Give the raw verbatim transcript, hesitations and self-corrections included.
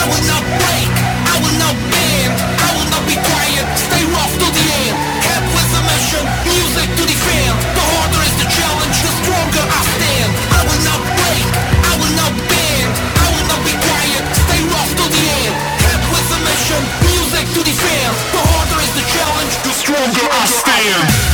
will not break, I will not bend, I will not be quiet, stay rough to the end. Head with a mission, music to defend. The harder is the challenge, the stronger I stand. I will not break, I will not bend, I will not be quiet, stay rough to the end. Head with a mission, music to defend. The harder is the challenge, the stronger I stand.